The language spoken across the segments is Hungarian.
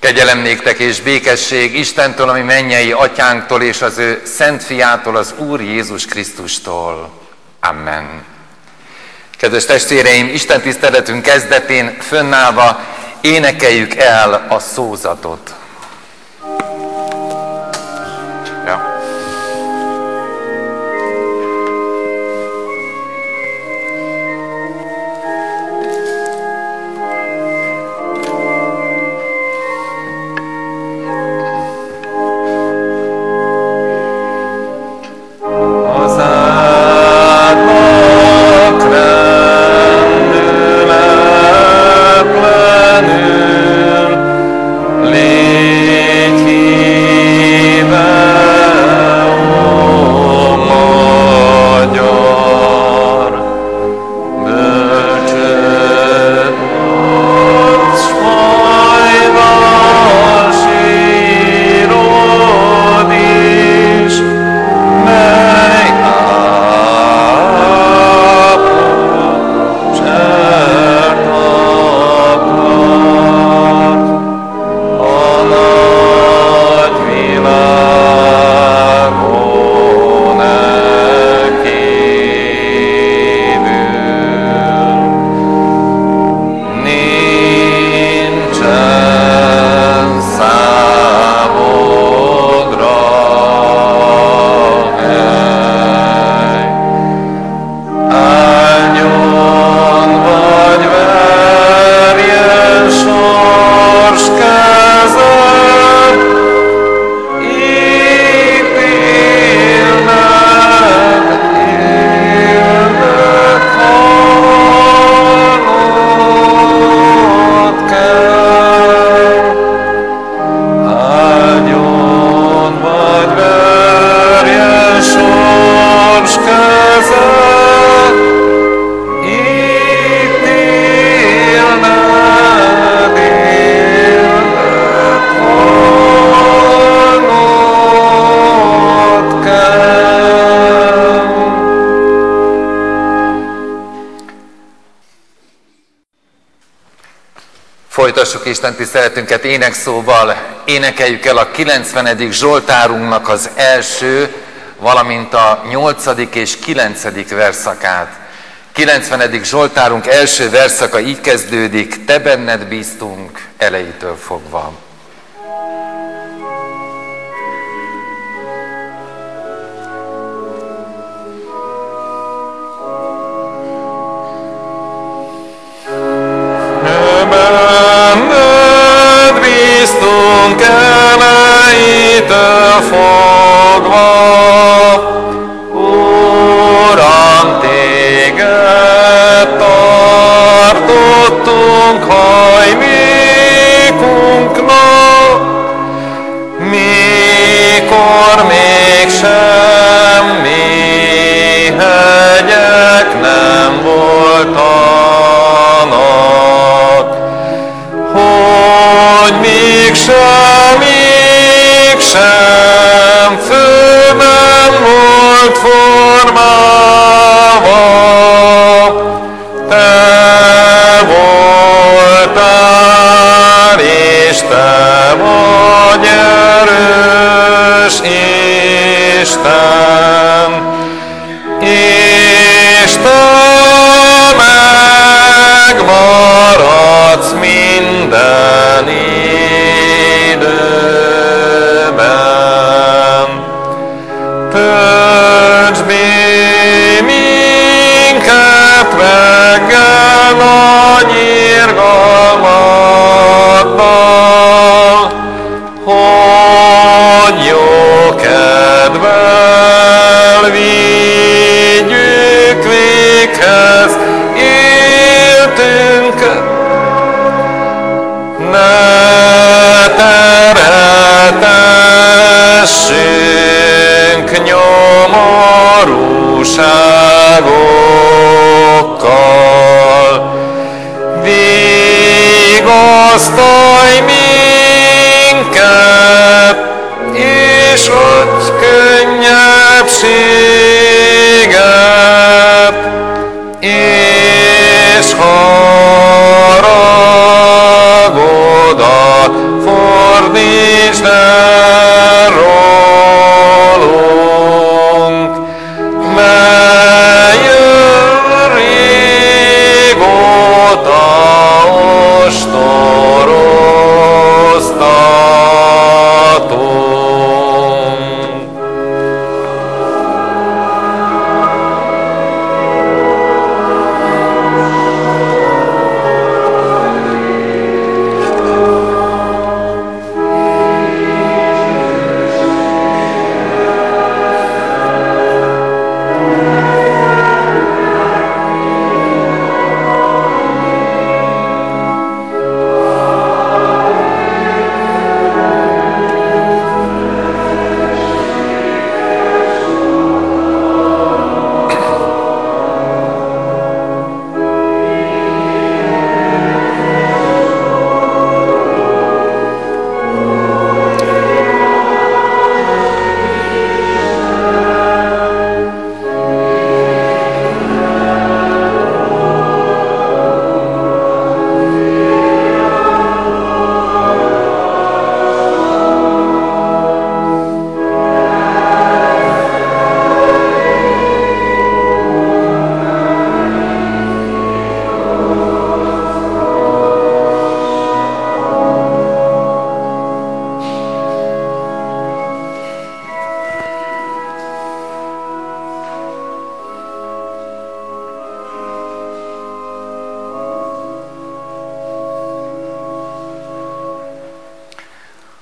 Kegyelem néktek és békesség Istentől, ami mennyei atyánktól és az ő szent fiától, az Úr Jézus Krisztustól. Amen. Kedves testvéreim, Isten tiszteletünk kezdetén fönnállva énekeljük el a szózatot. Folytassuk Isten tiszteletünket énekszóval, énekeljük el a 90. Zsoltárunknak az első, valamint a 8. és 9. verszakát. 90. Zsoltárunk első verszaka így kezdődik: Te benned bíztunk elejétől fogva. Elejétől fogva, Uram, téged tartottunk hajlékunknak.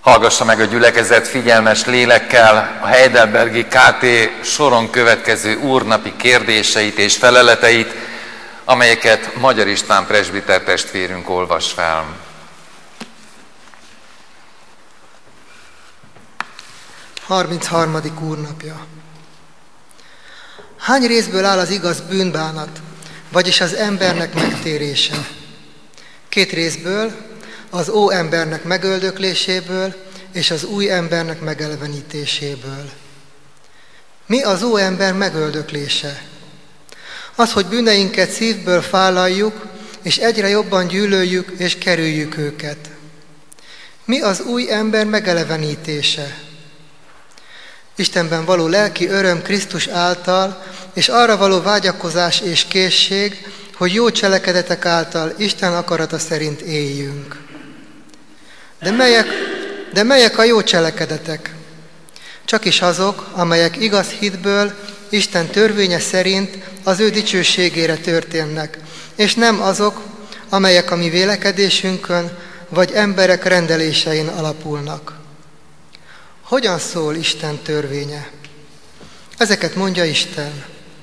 Hallgassa meg a gyülekezet figyelmes lélekkel a Heidelbergi KT soron következő úrnapi kérdéseit és feleleteit, amelyeket Magyar István presbiter testvérünk olvas fel. Harmincharmadik úrnapja. Hány részből áll az igaz bűnbánat, vagyis az embernek megtérése? 2 részből, az óembernek megöldökléséből és az új embernek megelevenítéséből. Mi az óember megöldöklése? Az, hogy bűneinket szívből vállaljuk, és egyre jobban gyűlöljük és kerüljük őket. Mi az új ember megelevenítése? Istenben való lelki öröm Krisztus által, és arra való vágyakozás és készség, hogy jó cselekedetek által Isten akarata szerint éljünk. De melyek a jó cselekedetek? Csakis azok, amelyek igaz hitből, Isten törvénye szerint az ő dicsőségére történnek, és nem azok, amelyek a mi vélekedésünkön, vagy emberek rendelésein alapulnak. Hogyan szól Isten törvénye? Ezeket mondja Isten.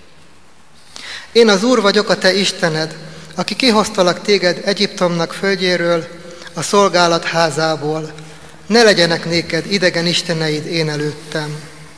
Én az Úr vagyok, a te Istened, aki kihoztalak téged Egyiptomnak földjéről, a szolgálat házából. Ne legyenek néked idegen isteneid én előttem.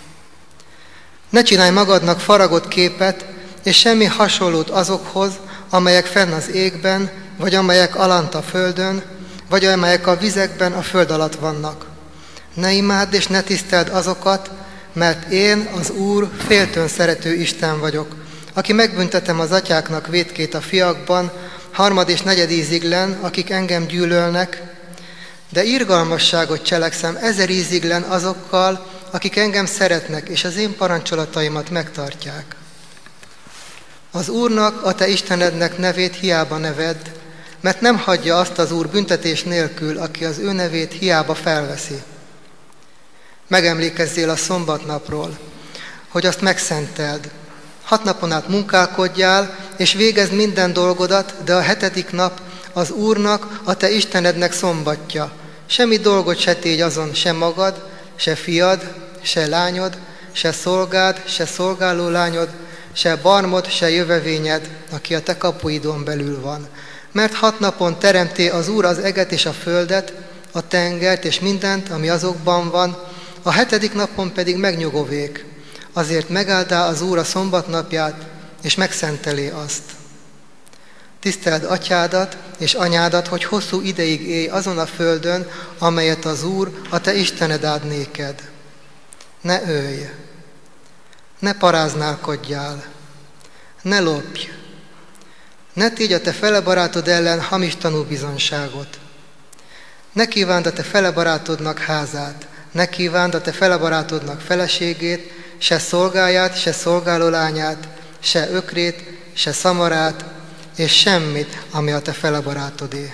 Ne csinálj magadnak faragott képet, és semmi hasonlót azokhoz, amelyek fenn az égben, vagy amelyek alant a földön, vagy amelyek a vizekben a föld alatt vannak. Ne imádd és ne tiszteld azokat, mert én, az Úr, féltőn szerető Isten vagyok, aki megbüntetem az atyáknak vétkét a fiakban, 3. és 4. íziglen, akik engem gyűlölnek, de irgalmasságot cselekszem 1000 íziglen azokkal, akik engem szeretnek, és az én parancsolataimat megtartják. Az Úrnak, a te Istenednek nevét hiába nevedd, mert nem hagyja azt az Úr büntetés nélkül, aki az ő nevét hiába felveszi. Megemlékezzél a szombatnapról, hogy azt megszenteld. 6 napon át munkálkodjál, és végezd minden dolgodat, de a 7. nap az Úrnak, a te Istenednek szombatja. Semmi dolgot se tégy azon, se magad, se fiad, se lányod, se szolgád, se szolgáló lányod, se barmod, se jövevényed, aki a te kapuidon belül van. Mert 6 napon teremté az Úr az eget és a földet, a tengert és mindent, ami azokban van, a 7. napon pedig megnyugovék. Azért megáldá az Úr a szombatnapját, és megszentelé azt. Tiszteld atyádat és anyádat, hogy hosszú ideig élj azon a földön, amelyet az Úr, a te Istened áld néked. Ne ölj, ne paráználkodjál, ne lopj, ne tégy a te fele barátod ellen hamis tanúbizonyságot. Ne kívánd a te fele barátodnak házát, ne kívánd a te fele barátodnak feleségét, se szolgáját, se szolgáló lányát, se ökrét, se szamarát, és semmit, ami a te fele barátodé.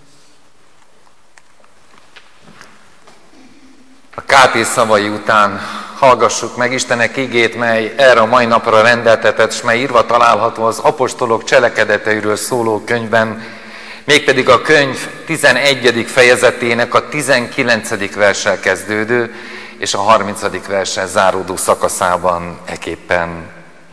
A KT szavai után hallgassuk meg Istenek igét, mely erre a mai napra rendeltetett, s mely írva található az apostolok cselekedeteiről szóló könyvben, mégpedig a könyv 11. fejezetének a 19. verssel kezdődő és a 30. verssel záródó szakaszában eképpen.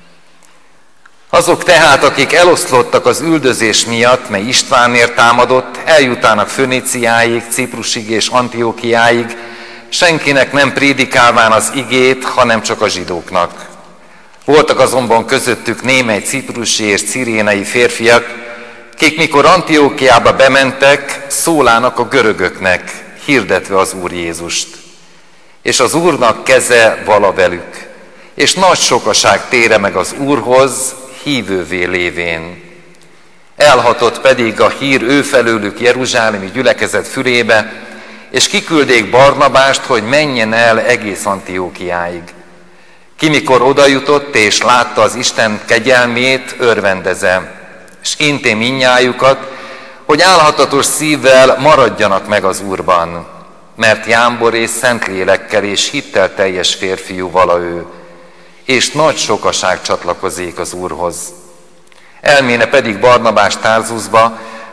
Azok tehát, akik eloszlottak az üldözés miatt, mely Istvánért támadott, eljutának Föníciáig, Ciprusig és Antiókiáig, senkinek nem prédikálván az igét, hanem csak a zsidóknak. Voltak azonban közöttük némely ciprusi és cirénai férfiak, kik mikor Antiókiába bementek, szólának a görögöknek, hirdetve az Úr Jézust. És az Úrnak keze vala velük, és nagy sokaság tére meg az Úrhoz, hívővé lévén. Elhatott pedig a hír őfelőlük jeruzsálemi gyülekezet fülébe, és kiküldék Barnabást, hogy menjen el egész Antiókiáig. Ki mikor odajutott, és látta az Isten kegyelmét, örvendeze, és inté mindnyájukat, hogy álhatatos szívvel maradjanak meg az Úrban, mert jámbor és szentlélekkel és hittel teljes férfiú vala ő, és nagy sokaság csatlakozik az Úrhoz. Elméne pedig Barnabás Tárzusba,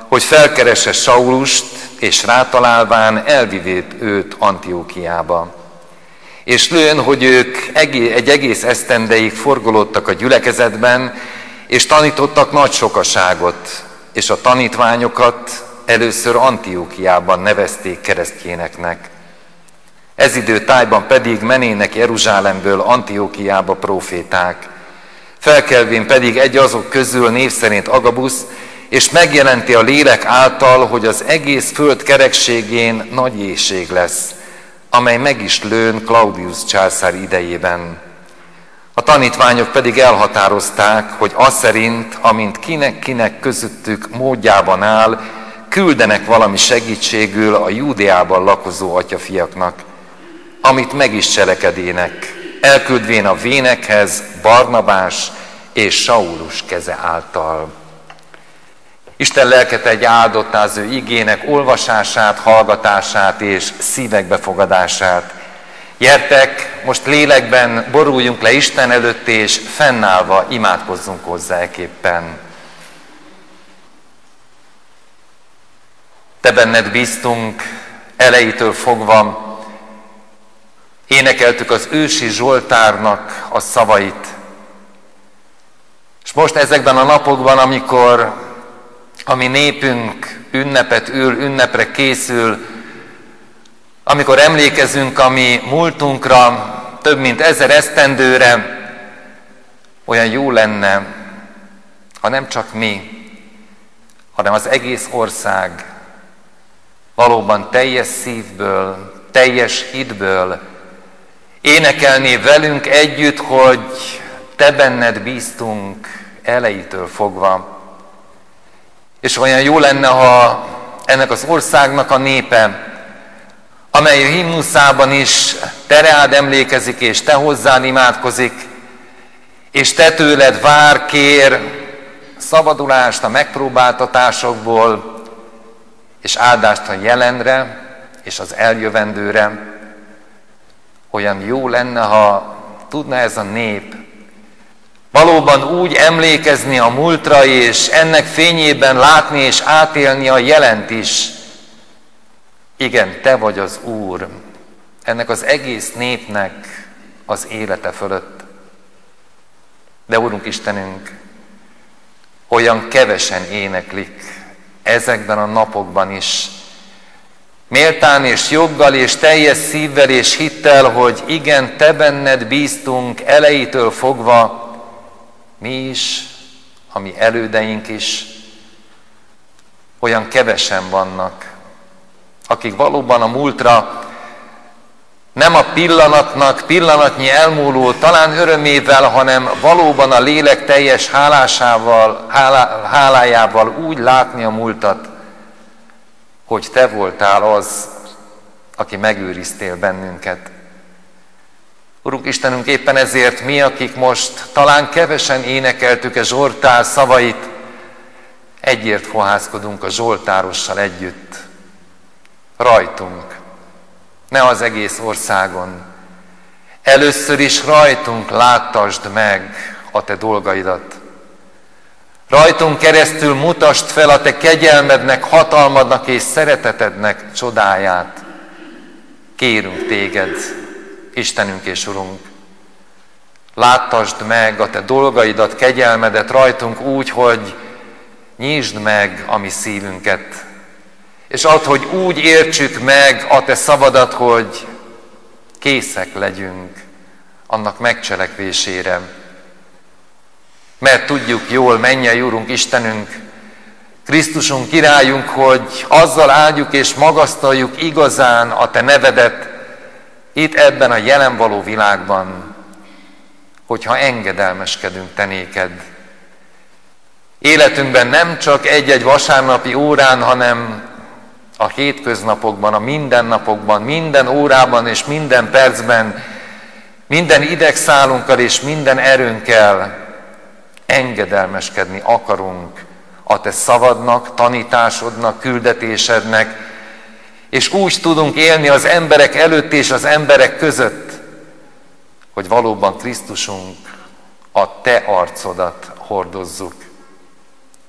hogy felkeresse Saulust, és rátalálván elvivét őt Antiókiába. És lőn, hogy ők egy egész esztendeig forgolódtak a gyülekezetben, és tanítottak nagy sokaságot, és a tanítványokat először Antiókiában nevezték keresztjéneknek. Ez idő tájban pedig menének Jeruzsálemből Antiókiába próféták. Felkelvén pedig egy azok közül név szerint Agabusz, és megjelenti a lélek által, hogy az egész föld kerekségén nagy éhség lesz, amely meg is lőn Claudius császár idejében. A tanítványok pedig elhatározták, hogy az szerint, amint kinek-kinek közöttük módjában áll, küldenek valami segítségül a Júdeában lakozó atyafiaknak, amit meg is cselekedének, elküldvén a vénekhez Barnabás és Saulus keze által. Isten lelke egy áldottá az ő igének olvasását, hallgatását és szívekbefogadását. Gyertek, most lélekben boruljunk le Isten előtt, és fennállva imádkozzunk hozzá eképpen. Te benned bíztunk elejétől fogva, énekeltük az ősi Zsoltárnak a szavait. És most ezekben a napokban, amikor a mi népünk ünnepet ül, ünnepre készül, amikor emlékezünk a mi múltunkra, több mint 1000 esztendőre, olyan jó lenne, ha nem csak mi, hanem az egész ország valóban teljes szívből, teljes hitből énekelné velünk együtt, hogy te benned bíztunk elejétől fogva. És olyan jó lenne, ha ennek az országnak a népe, amely a himnuszában is te reád emlékezik, és te hozzád imádkozik, és te tőled vár, kér szabadulást a megpróbáltatásokból, és áldást a jelenre, és az eljövendőre. Olyan jó lenne, ha tudna ez a nép valóban úgy emlékezni a múltra, és ennek fényében látni és átélni a jelent is. Igen, te vagy az Úr, ennek az egész népnek az élete fölött. De Úrunk Istenünk, olyan kevesen éneklik ezekben a napokban is, méltán és joggal és teljes szívvel és hittel, hogy igen, te benned bíztunk elejétől fogva, mi is, a mi elődeink is. Olyan kevesen vannak, akik valóban a múltra nem a pillanatnak, pillanatnyi elmúló, talán örömével, hanem valóban a lélek teljes hálájával úgy látni a múltat, hogy te voltál az, aki megőriztél bennünket. Urunk Istenünk, éppen ezért mi, akik most talán kevesen énekeltük a Zsoltár szavait, egyért fohászkodunk a Zsoltárossal együtt. Rajtunk, ne az egész országon. Először is rajtunk láttasd meg a te dolgaidat. Rajtunk keresztül mutasd fel a te kegyelmednek, hatalmadnak és szeretetednek csodáját. Kérünk téged, Istenünk és Urunk, láttasd meg a te dolgaidat, kegyelmedet rajtunk úgy, hogy nyisd meg a mi szívünket, és add, hogy úgy értsük meg a te szavadat, hogy készek legyünk annak megcselekvésére. Mert tudjuk jól, mennyei Úrunk Istenünk, Krisztusunk királyunk, hogy azzal áldjuk és magasztaljuk igazán a te nevedet itt ebben a jelen való világban, hogyha engedelmeskedünk te néked. Életünkben nem csak egy-egy vasárnapi órán, hanem a hétköznapokban, a mindennapokban, minden órában és minden percben, minden idegszálunkkal és minden erőnkkel engedelmeskedni akarunk a te szavadnak, tanításodnak, küldetésednek, és úgy tudunk élni az emberek előtt és az emberek között, hogy valóban Krisztusunk, a te arcodat hordozzuk.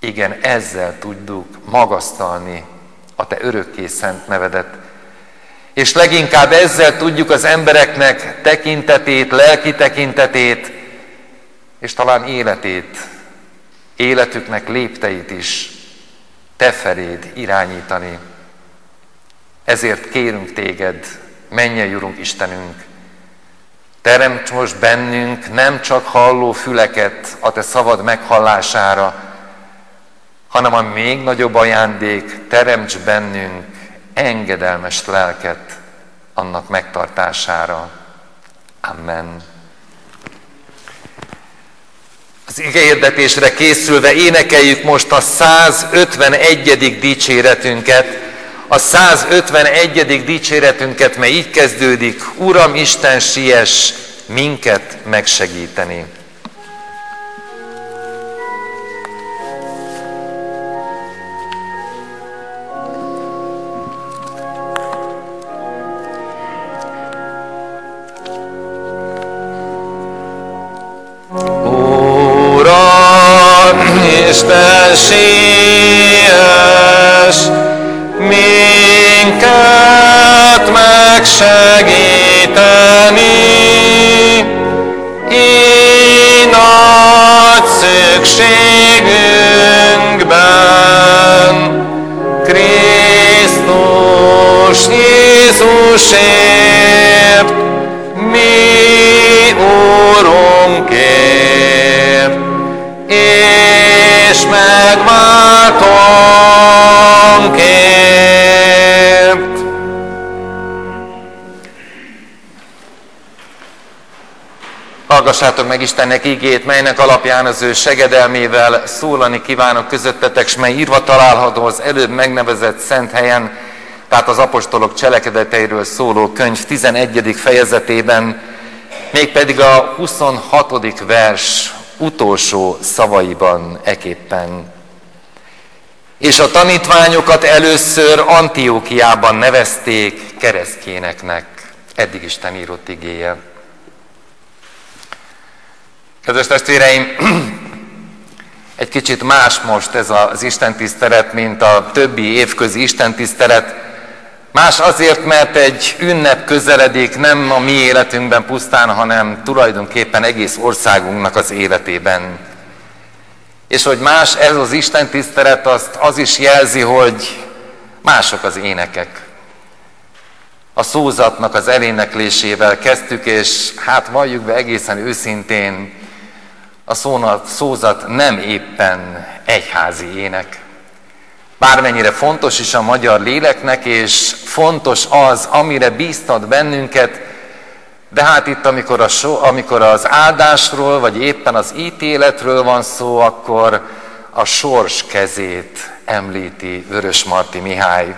Igen, ezzel tudjuk magasztalni a Te örökké szent nevedet. És leginkább ezzel tudjuk az embereknek tekintetét, lelki tekintetét, és talán életüknek lépteit is Te feléd irányítani. Ezért kérünk Téged, mennyei Urunk Istenünk, teremts most bennünk nem csak halló füleket a Te szavad meghallására, hanem a még nagyobb ajándék, teremts bennünk engedelmes lelket annak megtartására. Amen. Az igehhirdetésre készülve énekeljük most a 151. dicséretünket. A 151. dicséretünket, mely így kezdődik: Uram Isten, siess minket megsegíteni. Isten, siess minket megsegíteni, így nagy szükségünkben, Krisztus Jézusért, mi Urunkért, és megváltónkért. Hallgassátok meg Istennek igét, melynek alapján az ő segedelmével szólani kívánok közöttetek, s mely írva található az előbb megnevezett szent helyen, tehát az apostolok cselekedeteiről szóló könyv 11. fejezetében, mégpedig a 26. vers utolsó szavaiban eképpen. És a tanítványokat először Antiókiában nevezték keresztjéneknek. Eddig Isten írott igéje. Kedves testvéreim, egy kicsit más most ez az istentisztelet, mint a többi évközi istentisztelet. Más azért, mert egy ünnep közeledik nem a mi életünkben pusztán, hanem tulajdonképpen egész országunknak az életében. És hogy más ez az istentisztelet, az is jelzi, hogy mások az énekek. A szózatnak az eléneklésével kezdtük, és hát valljuk be egészen őszintén, a szózat nem éppen egyházi ének. Bármennyire fontos is a magyar léleknek, és fontos az, amire bíztat bennünket, de hát itt, amikor az áldásról, vagy éppen az ítéletről van szó, akkor a sors kezét említi Vörösmarty Mihály.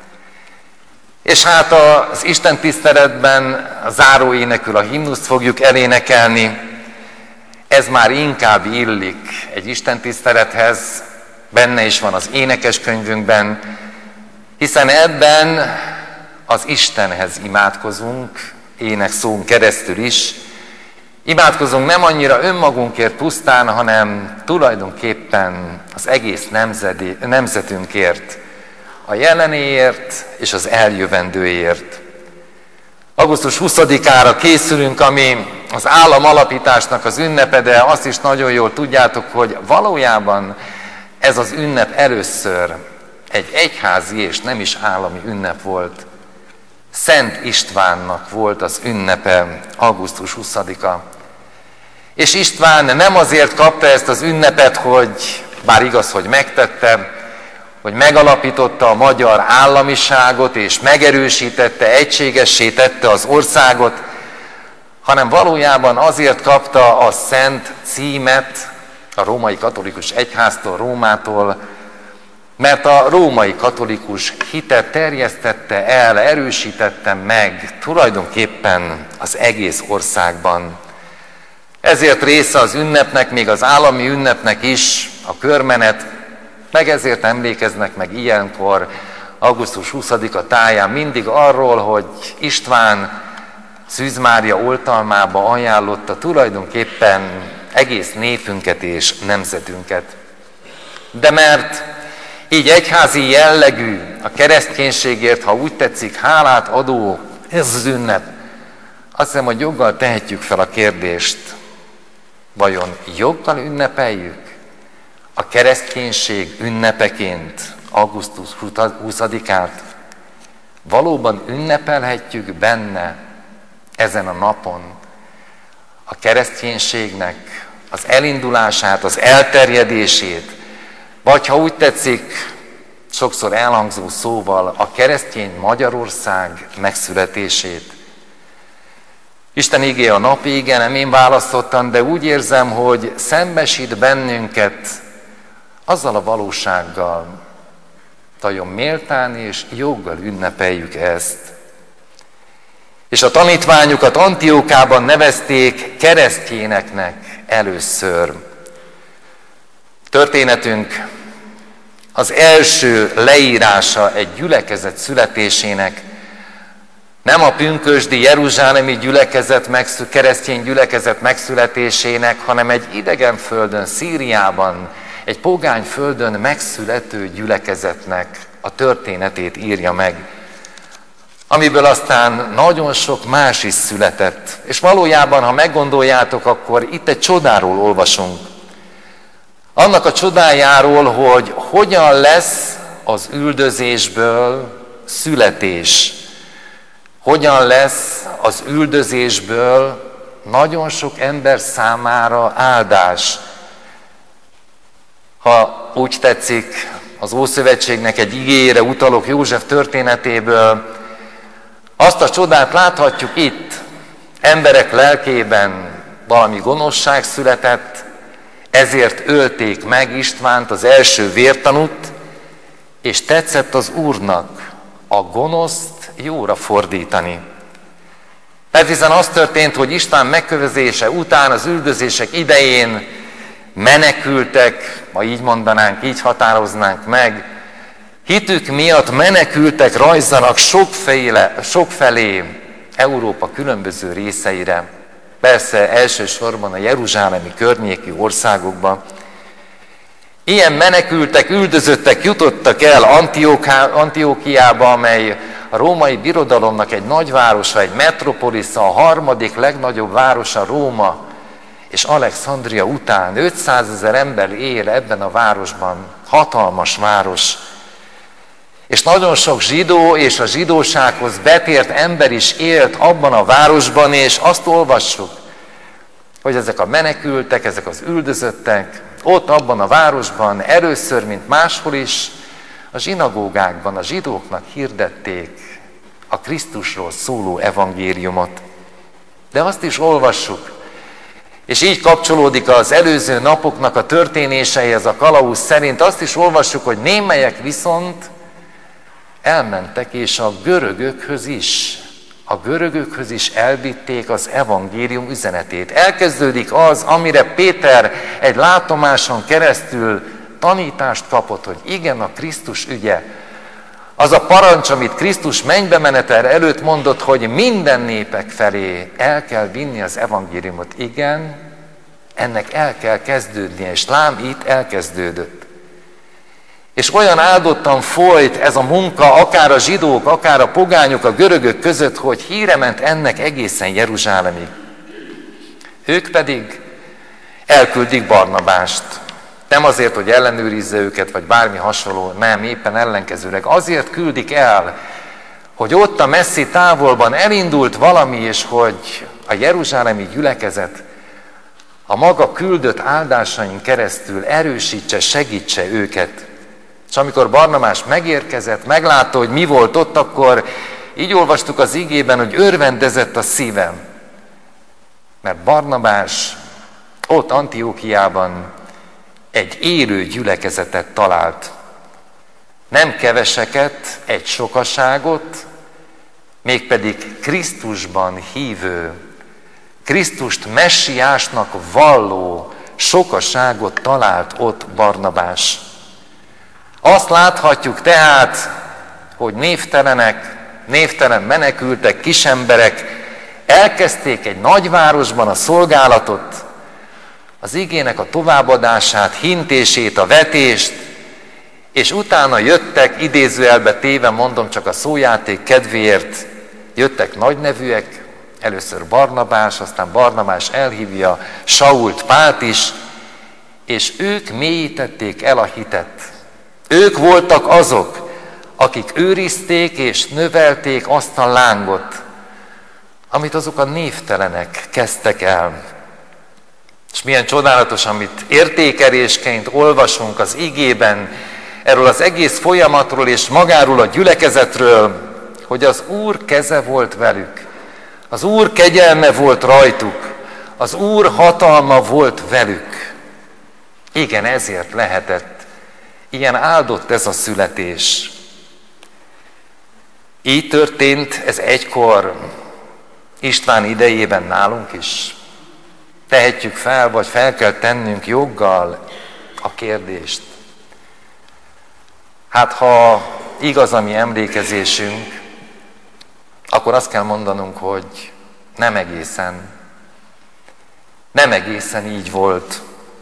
És hát az istentiszteletben a záróénekül a himnuszt fogjuk elénekelni. Ez már inkább illik egy istentisztelethez, benne is van az énekeskönyvünkben, hiszen ebben az Istenhez imádkozunk, énekszón keresztül is. Imádkozunk nem annyira önmagunkért pusztán, hanem tulajdonképpen az egész nemzetünkért, a jelenéért és az eljövendőért. Augusztus 20-ára készülünk, ami az állam alapításnak az ünnepe, de azt is nagyon jól tudjátok, hogy valójában ez az ünnep először egy egyházi és nem is állami ünnep volt. Szent Istvánnak volt az ünnepe, augusztus 20-a. És István nem azért kapta ezt az ünnepet, hogy bár igaz, hogy megtette, hogy megalapította a magyar államiságot és megerősítette, egységessé tette az országot, hanem valójában azért kapta a szent címet a római katolikus egyháztól, Rómától, mert a római katolikus hitet terjesztette el, erősítette meg tulajdonképpen az egész országban. Ezért része az ünnepnek, még az állami ünnepnek is a körmenet, meg ezért emlékeznek meg ilyenkor, augusztus 20-a táján mindig arról, hogy István Szűz Mária oltalmába ajánlotta tulajdonképpen egész népünket és nemzetünket. De mert így egyházi jellegű, a kereszténységért, ha úgy tetszik, hálát adó, ez az ünnep, azt hiszem, hogy joggal tehetjük fel a kérdést, vajon joggal ünnepeljük a kereszténység ünnepeként augusztus 20-át? Valóban ünnepelhetjük benne ezen a napon a kereszténységnek az elindulását, az elterjedését, vagy ha úgy tetszik, sokszor elhangzó szóval a keresztény Magyarország megszületését. Isten igéje a napi ige, nem én választottam, de úgy érzem, hogy szembesít bennünket azzal a valósággal, vajon méltán és joggal ünnepeljük ezt. És a tanítványokat Antiókában nevezték keresztényeknek először. Történetünk az első leírása egy gyülekezet születésének, nem a pünkösdi jeruzsálemi keresztény gyülekezet megszületésének, hanem egy idegen földön, Szíriában, egy pogány földön megszülető gyülekezetnek a történetét írja meg, amiből aztán nagyon sok más is született. És valójában, ha meggondoljátok, akkor itt egy csodáról olvasunk. Annak a csodájáról, hogy hogyan lesz az üldözésből születés. Hogyan lesz az üldözésből nagyon sok ember számára áldás. Ha úgy tetszik, az Ószövetségnek egy igéjére utalok József történetéből, azt a csodát láthatjuk itt, emberek lelkében valami gonoszság született, ezért ölték meg Istvánt, az első vértanút, és tetszett az Úrnak a gonoszt jóra fordítani. Mert hiszen az történt, hogy István megkövezése után, az üldözések idején menekültek, ma így mondanánk, így határoznánk meg, hitük miatt menekültek, rajzanak sokfelé Európa különböző részeire, persze elsősorban a jeruzsálemi környéki országokban. Ilyen menekültek, üldözöttek jutottak el Antiókiába, amely a római birodalomnak egy nagyvárosa, egy metropolisza, a harmadik legnagyobb városa Róma, és Alexandria után 500 000 ember él ebben a városban, hatalmas város. És nagyon sok zsidó és a zsidósághoz betért ember is élt abban a városban, és azt olvassuk, hogy ezek a menekültek, ezek az üldözöttek ott abban a városban először, mint máshol is, a zsinagógákban a zsidóknak hirdették a Krisztusról szóló evangéliumot. De azt is olvassuk, és így kapcsolódik az előző napoknak a történéseihez a kalauz szerint, azt is olvassuk, hogy némelyek viszont elmentek, és a görögökhöz is elvitték az evangélium üzenetét. Elkezdődik az, amire Péter egy látomáson keresztül tanítást kapott, hogy igen, a Krisztus ügye. Az a parancs, amit Krisztus mennybe menetel előtt mondott, hogy minden népek felé el kell vinni az evangéliumot. Igen, ennek el kell kezdődnie, és lám itt elkezdődött. És olyan áldottan folyt ez a munka, akár a zsidók, akár a pogányok, a görögök között, hogy híre ment ennek egészen Jeruzsálemig. Ők pedig elküldik Barnabást. Nem azért, hogy ellenőrizze őket, vagy bármi hasonló, nem, éppen ellenkezőleg. Azért küldik el, hogy ott a messzi távolban elindult valami, és hogy a jeruzsálemi gyülekezet a maga küldött áldásain keresztül erősítse, segítse őket. És amikor Barnabás megérkezett, meglátta, hogy mi volt ott, akkor így olvastuk az igében, hogy örvendezett a szívem. Mert Barnabás ott Antiókiában egy élő gyülekezetet talált. Nem keveseket, egy sokaságot, mégpedig Krisztusban hívő, Krisztust messiásnak valló sokaságot talált ott Barnabás. Azt láthatjuk tehát, hogy névtelen menekültek, kisemberek elkezdték egy nagyvárosban a szolgálatot, az igének a továbbadását, hintését, a vetést, és utána jöttek, idézőjelbe téve mondom csak a szójáték kedvéért, jöttek nagynevűek, először Barnabás, aztán Barnabás elhívja Sault, Pált is, és ők mélyítették el a hitet. Ők voltak azok, akik őrizték és növelték azt a lángot, amit azok a névtelenek kezdtek el. És milyen csodálatos, amit értékelésként olvasunk az igében, erről az egész folyamatról és magáról a gyülekezetről, hogy az Úr keze volt velük, az Úr kegyelme volt rajtuk, az Úr hatalma volt velük. Igen, ezért lehetett ilyen áldott ez a születés. Így történt ez egykor István idejében nálunk is. Tehetjük fel, vagy fel kell tennünk joggal a kérdést. Hát ha igaz a mi emlékezésünk, akkor azt kell mondanunk, hogy nem egészen így volt.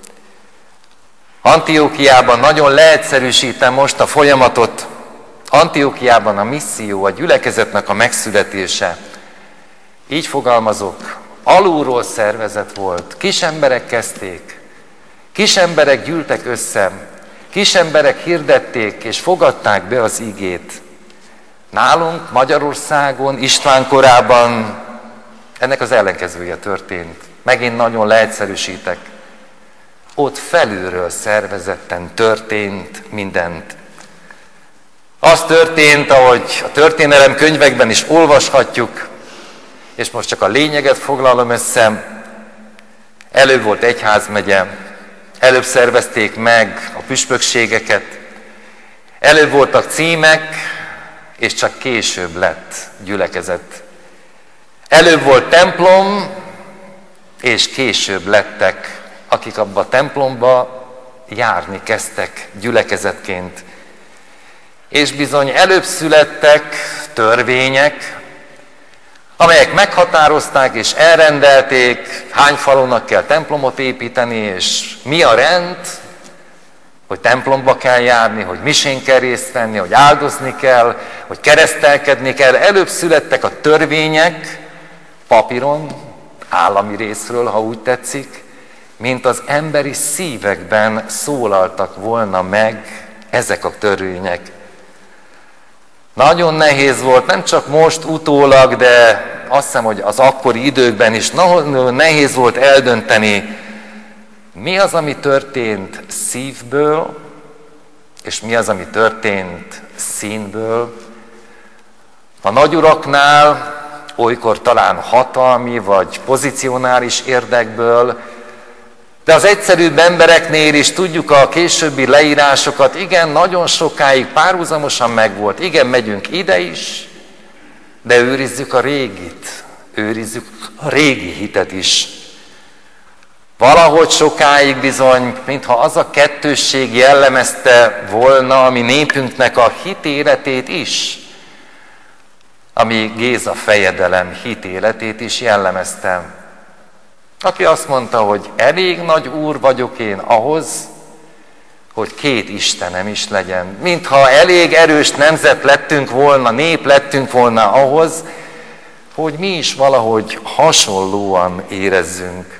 Antiókiában, nagyon leegyszerűsítem most a folyamatot, Antiókiában a misszió, a gyülekezetnek a megszületése, így fogalmazok, alulról szervezet volt, kis emberek kezdték, kis emberek gyűltek össze, kis emberek hirdették és fogadták be az igét. Nálunk Magyarországon, István korában ennek az ellenkezője történt. Megint nagyon leegyszerűsítek. Ott felülről szervezetten történt mindent. Az történt, ahogy a történelem könyvekben is olvashatjuk, és most csak a lényeget foglalom össze, előbb volt egyházmegye, előbb szervezték meg a püspökségeket, előbb voltak címek, és csak később lett gyülekezet. Előbb volt templom, és később lettek, akik abba a templomba járni kezdtek gyülekezetként. És bizony előbb születtek törvények, amelyek meghatározták és elrendelték, hány falunak kell templomot építeni, és mi a rend, hogy templomba kell járni, hogy misén kell részt venni, hogy áldozni kell, hogy keresztelkedni kell. Előbb születtek a törvények, papíron, állami részről, ha úgy tetszik, mint az emberi szívekben szólaltak volna meg ezek a törvények. Nagyon nehéz volt, nem csak most utólag, de azt hiszem, hogy az akkori időkben is nehéz volt eldönteni, mi az, ami történt szívből, és mi az, ami történt színből. A nagyuraknál olykor talán hatalmi vagy pozicionális érdekből, de az egyszerűbb embereknél is tudjuk a későbbi leírásokat, igen, nagyon sokáig párhuzamosan megvolt, igen, megyünk ide is, de őrizzük a régit, őrizzük a régi hitet is. Valahogy sokáig bizony, mintha az a kettősség jellemezte volna a mi népünknek a hitéletét is, ami Géza fejedelem hitéletét is jellemezte. Aki azt mondta, hogy elég nagy úr vagyok én ahhoz, hogy két Istenem is legyen. Mintha elég erős nemzet lettünk volna, nép lettünk volna ahhoz, hogy mi is valahogy hasonlóan érezzünk.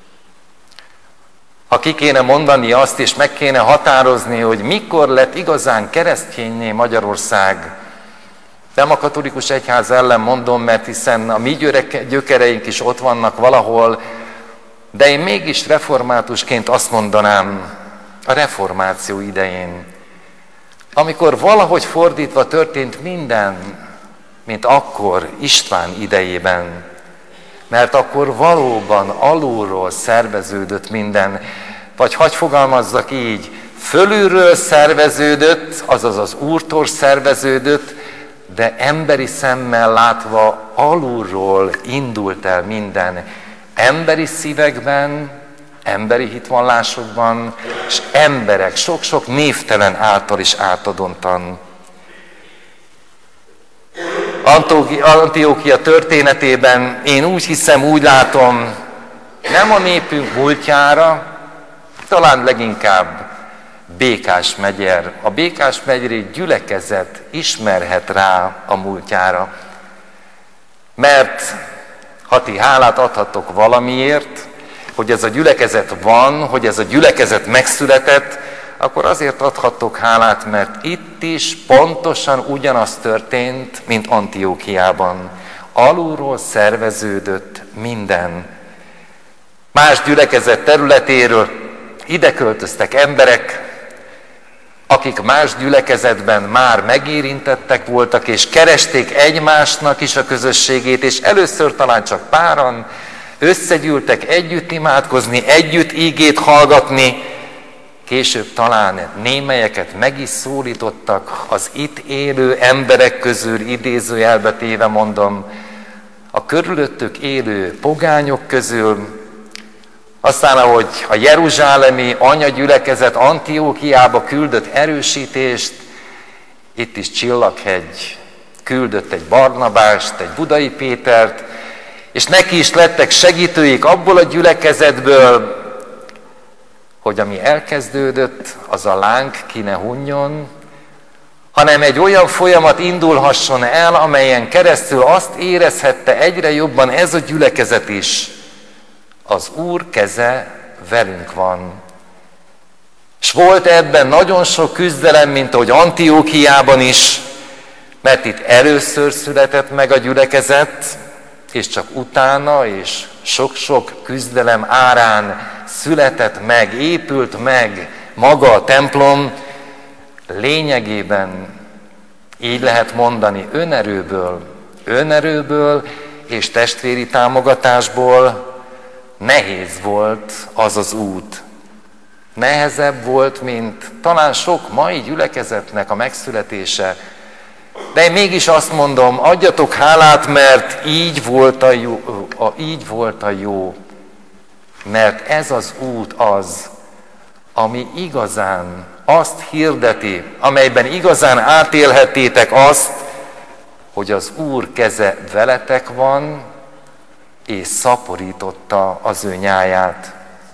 Ha ki kéne mondani azt, és meg kéne határozni, hogy mikor lett igazán keresztényné Magyarország, nem a katolikus egyház ellen mondom, mert hiszen a mi gyökereink is ott vannak valahol, de én mégis reformátusként azt mondanám, a reformáció idején, amikor valahogy fordítva történt minden, mint akkor István idejében, mert akkor valóban alulról szerveződött minden, vagy hagy fogalmazzak így, fölülről szerveződött, azaz az Úrtól szerveződött, de emberi szemmel látva alulról indult el minden. Emberi szívekben, emberi hitvallásokban, és emberek, sok-sok névtelen által is átadottan. Antiókia történetében én úgy hiszem, úgy látom, nem a népünk múltjára, talán leginkább Békásmegyer. A Békásmegyeri gyülekezet ismerhet rá a múltjára. Mert ha ti hálát adhattok valamiért, hogy ez a gyülekezet van, hogy ez a gyülekezet megszületett, akkor azért adhattok hálát, mert itt is pontosan ugyanaz történt, mint Antiókiában. Alulról szerveződött minden. Más gyülekezet területéről ide költöztek emberek, akik más gyülekezetben már megérintettek voltak, és keresték egymásnak is a közösségét, és először talán csak páran összegyűltek együtt imádkozni, együtt ígét hallgatni, később talán némelyeket meg is szólítottak az itt élő emberek közül, idézőjelbe téve mondom, a körülöttük élő pogányok közül. Aztán, ahogy a jeruzsálemi anyagyülekezet Antiókiába küldött erősítést, itt is Csillaghegy küldött egy Barnabást, egy Budai Pétert, és neki is lettek segítőik abból a gyülekezetből, hogy ami elkezdődött, az a láng ki ne hunjon, hanem egy olyan folyamat indulhasson el, amelyen keresztül azt érezhette egyre jobban ez a gyülekezet is, az Úr keze velünk van. És volt ebben nagyon sok küzdelem, mint ahogy Antiókiában is, mert itt először született meg a gyülekezet, és csak utána, és sok-sok küzdelem árán született meg, épült meg maga a templom, lényegében így lehet mondani, önerőből és testvéri támogatásból nehéz volt az az út. Nehezebb volt, mint talán sok mai gyülekezetnek a megszületése. De én mégis azt mondom, adjatok hálát, mert így volt a jó. Mert ez az út az, ami igazán azt hirdeti, amelyben igazán átélhettétek azt, hogy az Úr keze veletek van, és szaporította az ő nyáját.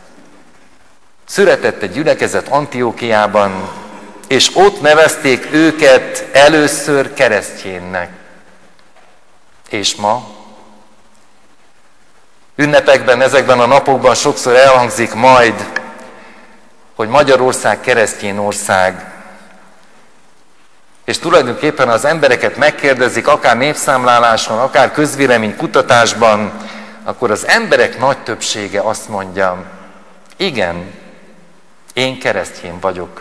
Született egy gyülekezet Antiókiában, és ott nevezték őket először keresztjénnek. És ma ünnepekben, ezekben a napokban sokszor elhangzik majd, hogy Magyarország keresztény ország. És tulajdonképpen az embereket megkérdezik, akár népszámláláson, akár közvéleménykutatásban, akkor az emberek nagy többsége azt mondja, igen, én keresztény vagyok.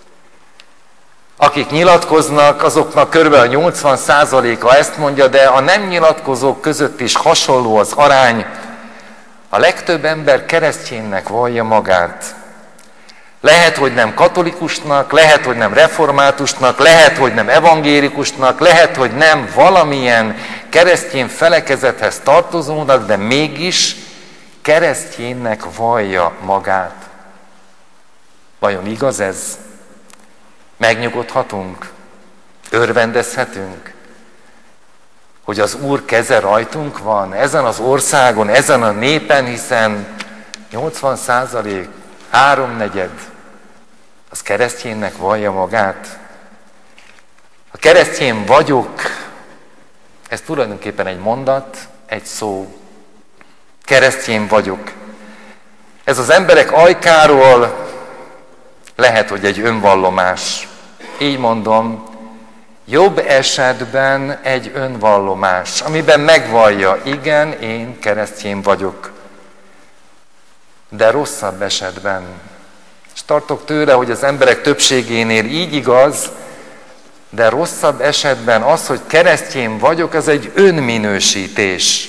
Akik nyilatkoznak, azoknak kb. 80%-a ezt mondja, de a nem nyilatkozók között is hasonló az arány. A legtöbb ember kereszténynek vallja magát. Lehet, hogy nem katolikusnak, lehet, hogy nem reformátusnak, lehet, hogy nem evangélikusnak, lehet, hogy nem valamilyen keresztény felekezethez tartozónak, de mégis kereszténynek vallja magát. Vajon igaz ez? Megnyugodhatunk? Örvendezhetünk? Hogy az Úr keze rajtunk van, ezen az országon, ezen a népen, hiszen 80%, 3/4 az kereszténynek vallja magát. A keresztény vagyok, ez tulajdonképpen egy mondat, egy szó. Keresztény vagyok. Ez az emberek ajkáról lehet, hogy egy önvallomás. Így mondom, jobb esetben egy önvallomás, amiben megvallja, igen, én keresztény vagyok. De rosszabb esetben, és tartok tőle, hogy az emberek többségénél így igaz, de rosszabb esetben az, hogy keresztény vagyok, az egy önminősítés.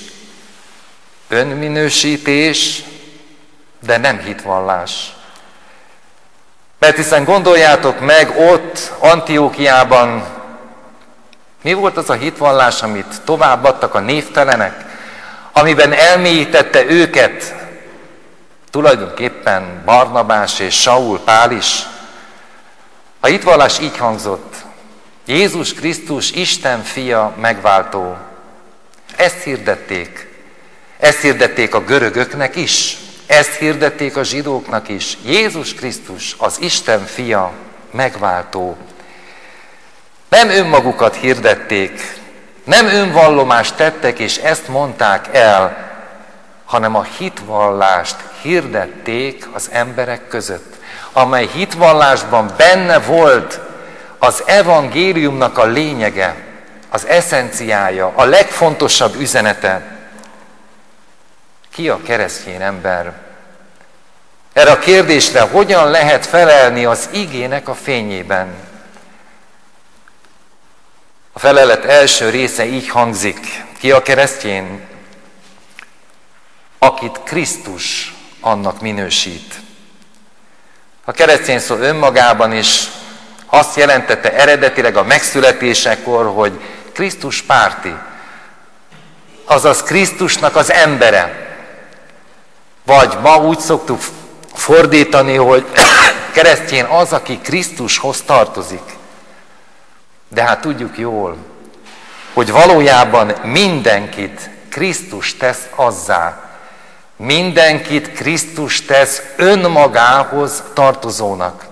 Önminősítés, de nem hitvallás. Mert hiszen gondoljátok meg, ott Antiókiában mi volt az a hitvallás, amit továbbadtak a névtelenek, amiben elmélyítette őket tulajdonképpen Barnabás és Saul Pál is. A hitvallás így hangzott: Jézus Krisztus Isten fia, megváltó. Ezt hirdették a görögöknek is, Ezt hirdették a zsidóknak is. Jézus Krisztus, az Isten fia, megváltó. Nem önmagukat hirdették, nem önvallomást tettek, és ezt mondták el, hanem a hitvallást hirdették az emberek között, amely hitvallásban benne volt az evangéliumnak a lényege, az eszenciája, a legfontosabb üzenete. Ki a keresztény ember? Erre a kérdésre hogyan lehet felelni az igének a fényében? A felelet első része így hangzik. Ki a keresztény? Akit Krisztus annak minősít. A keresztény szó önmagában is azt jelentette eredetileg a megszületésekor, hogy Krisztus párti, azaz Krisztusnak az embere. Vagy ma úgy szoktuk fordítani, hogy keresztény az, aki Krisztushoz tartozik. De hát tudjuk jól, hogy valójában mindenkit Krisztus tesz azzá. Mindenkit Krisztus tesz önmagához tartozónak.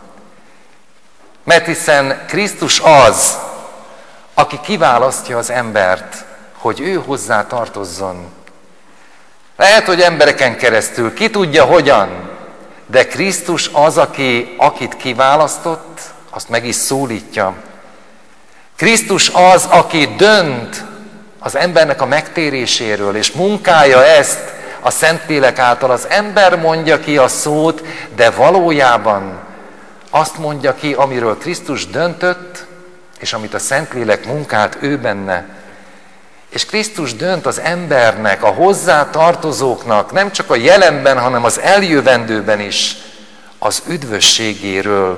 Mert hiszen Krisztus az, aki kiválasztja az embert, hogy ő hozzá tartozzon. Lehet, hogy embereken keresztül, ki tudja hogyan, de Krisztus az, akit kiválasztott, azt meg is szólítja. Krisztus az, aki dönt az embernek a megtéréséről, és munkálja ezt a Szentlélek által. Az ember mondja ki a szót, de valójában azt mondja ki, amiről Krisztus döntött, és amit a Szentlélek munkált ő benne. És Krisztus dönt az embernek, a hozzá tartozóknak, nem csak a jelenben, hanem az eljövendőben is az üdvösségéről.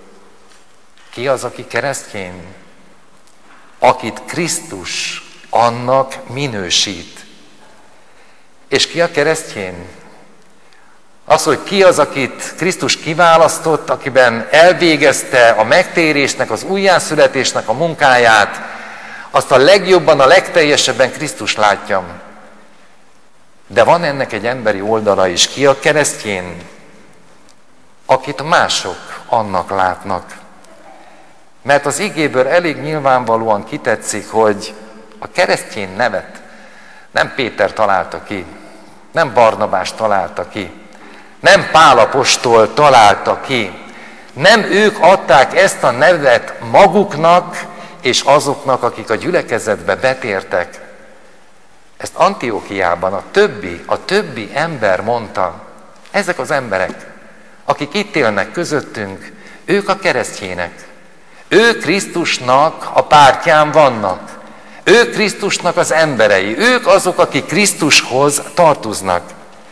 Ki az, aki keresztény? Akit Krisztus annak minősít. És ki a keresztény? Az, hogy ki az, akit Krisztus kiválasztott, akiben elvégezte a megtérésnek, az újjászületésnek a munkáját, azt a legjobban, a legteljesebben Krisztus látja. De van ennek egy emberi oldala is. Ki a keresztény? Akit mások annak látnak. Mert az igéből elég nyilvánvalóan kitetszik, hogy a keresztény nevet nem Péter találta ki, nem Barnabás találta ki, nem Pál apostol találta ki, nem ők adták ezt a nevet maguknak és azoknak, akik a gyülekezetbe betértek. Ezt Antiókiában a többi ember mondta. Ezek az emberek, akik itt élnek közöttünk, ők a keresztjének. Ők Krisztusnak a pártján vannak. Ők Krisztusnak az emberei. Ők azok, akik Krisztushoz tartoznak.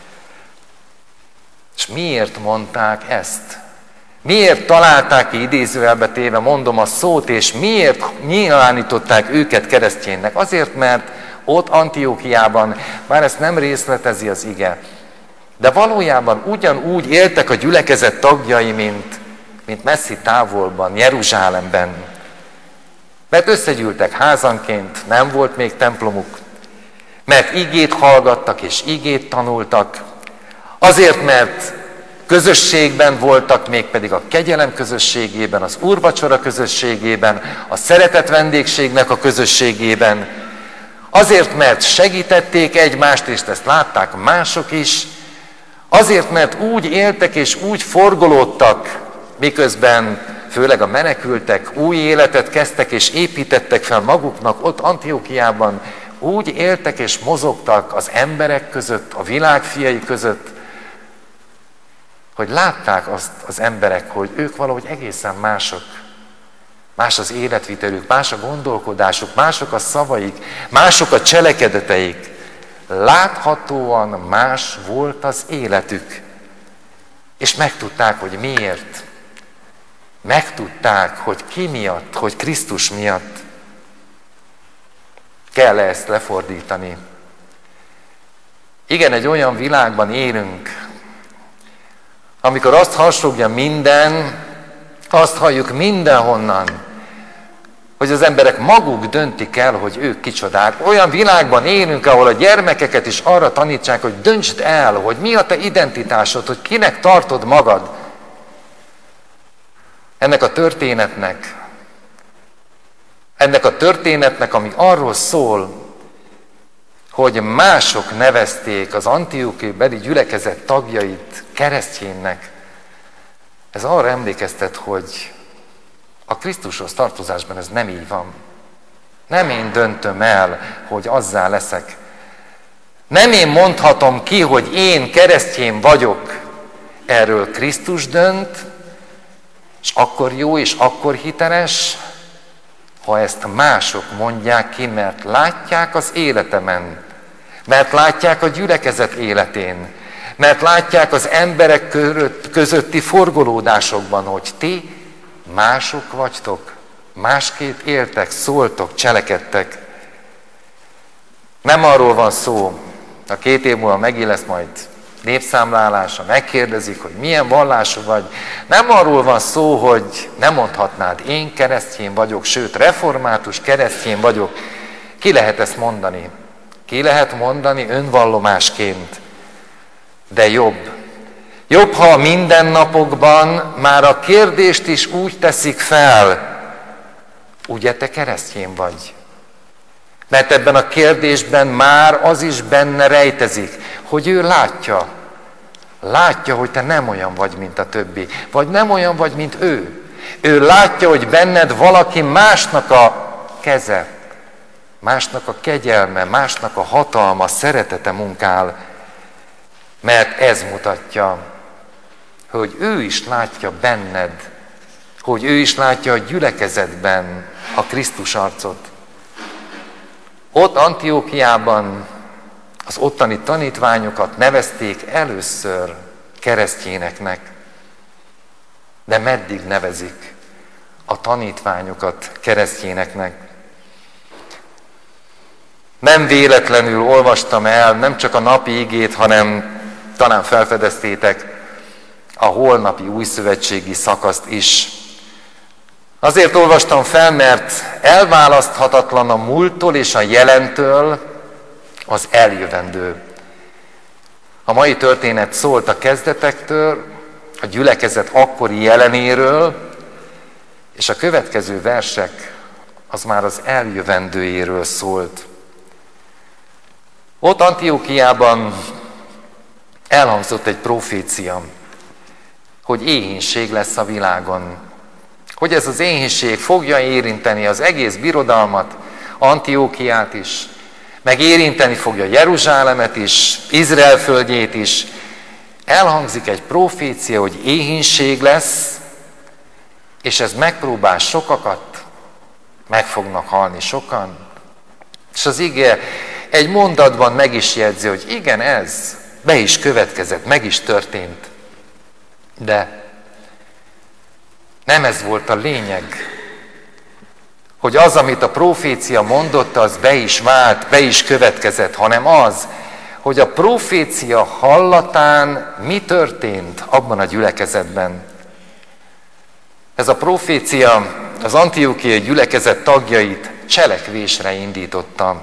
És miért mondták ezt? Miért találták ki, idézőjelbe téve mondom a szót, és miért nyilvánították őket kereszténynek? Azért, mert ott Antiókiában, bár ezt nem részletezi az ige, de valójában ugyanúgy éltek a gyülekezet tagjai, mint messzi távolban, Jeruzsálemben. Mert összegyűltek házanként, nem volt még templomuk, mert igét hallgattak és igét tanultak, azért, mert közösségben voltak, mégpedig a kegyelem közösségében, az úrvacsora közösségében, a szeretet vendégségnek a közösségében, azért, mert segítették egymást, és ezt látták mások is, azért, mert úgy éltek és úgy forgolódtak, miközben főleg a menekültek új életet kezdtek és építettek fel maguknak ott Antiókiában, úgy éltek és mozogtak az emberek között, a világ fiai között, hogy látták azt az emberek, hogy ők valahogy egészen mások. Más az életvitelük, más a gondolkodásuk, mások a szavaik, mások a cselekedeteik. Láthatóan más volt az életük. És megtudták, hogy miért. Megtudták, hogy ki miatt, hogy Krisztus miatt. Kell ezt lefordítani. Igen, egy olyan világban élünk, amikor azt harsogja minden, azt halljuk mindenhonnan, hogy az emberek maguk döntik el, hogy ők kicsodák. Olyan világban élünk, ahol a gyermekeket is arra tanítsák, hogy döntsd el, hogy mi a te identitásod, hogy kinek tartod magad. Ennek a történetnek, ami arról szól, hogy mások nevezték az Antiochiai beli gyülekezet tagjait kereszténynek, ez arra emlékeztet, hogy a Krisztushoz tartozásban ez nem így van. Nem én döntöm el, hogy azzá leszek. Nem én mondhatom ki, hogy én keresztény vagyok. Erről Krisztus dönt, és akkor jó, és akkor hiteles, ha ezt mások mondják ki, mert látják az életemen, mert látják a gyülekezet életén, mert látják az emberek közötti forgolódásokban, hogy ti mások vagytok, másképp éltek, szóltok, cselekedtek. Nem arról van szó, a 2 év múlva megint lesz majd népszámlálása, megkérdezik, hogy milyen vallású vagy. Nem arról van szó, hogy nem mondhatnád, én keresztény vagyok, sőt, református keresztény vagyok. Ki lehet ezt mondani? Ki lehet mondani önvallomásként? De jobb. Jobb, ha a mindennapokban már a kérdést is úgy teszik fel, ugye te keresztény vagy? Mert ebben a kérdésben már az is benne rejtezik, hogy ő látja. Látja, hogy te nem olyan vagy, mint a többi. Vagy nem olyan vagy, mint ő. Ő látja, hogy benned valaki másnak a keze, másnak a kegyelme, másnak a hatalma, szeretete munkál. Mert ez mutatja, hogy ő is látja benned, hogy ő is látja a gyülekezetben a Krisztus arcot. Ott Antiochiában az ottani tanítványokat nevezték először keresztényeknek. De meddig nevezik a tanítványokat keresztényeknek? Nem véletlenül olvastam el nem csak a napi igét, hanem talán felfedeztétek a holnapi újszövetségi szakaszt is. Azért olvastam fel, mert elválaszthatatlan a múlttól és a jelentől az eljövendő. A mai történet szólt a kezdetektől, a gyülekezet akkori jelenéről, és a következő versek az már az eljövendőjéről szólt. Ott Antiochiában elhangzott egy profécia, hogy éhínség lesz a világon. Hogy ez az éhínség fogja érinteni az egész birodalmat, Antiochiát is, meg érinteni fogja Jeruzsálemet is, Izrael földjét is. Elhangzik egy profécia, hogy éhínség lesz, és ez megpróbál sokakat, meg fognak halni sokan. És az ige egy mondatban meg is jegyzi, hogy igen, ez be is következett, meg is történt. De nem ez volt a lényeg, hogy az, amit a profécia mondott, az be is vált, be is következett, hanem az, hogy a profécia hallatán mi történt abban a gyülekezetben. Ez a profécia az antiochiai gyülekezet tagjait cselekvésre indította.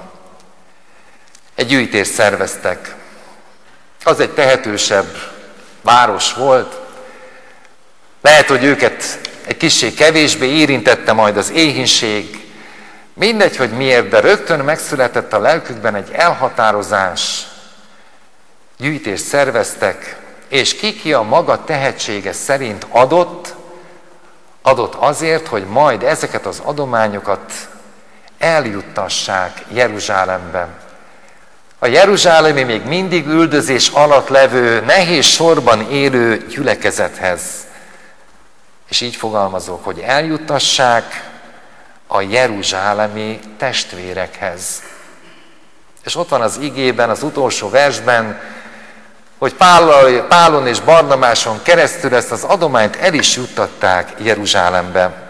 Egy gyűjtést szerveztek. Az egy tehetősebb város volt. Lehet, hogy őket egy kissé kevésbé érintette majd az éhínség. Mindegy, hogy miért, de rögtön megszületett a lelkükben egy elhatározás. Gyűjtést szerveztek, és ki a maga tehetsége szerint adott azért, hogy majd ezeket az adományokat eljuttassák Jeruzsálembe. A jeruzsálemi még mindig üldözés alatt levő, nehéz sorban élő gyülekezethez. És így fogalmazok, hogy eljuttassák a jeruzsálemi testvérekhez. És ott van az igében, az utolsó versben, hogy Pálon és Barnabáson keresztül ezt az adományt el is juttatták Jeruzsálembe.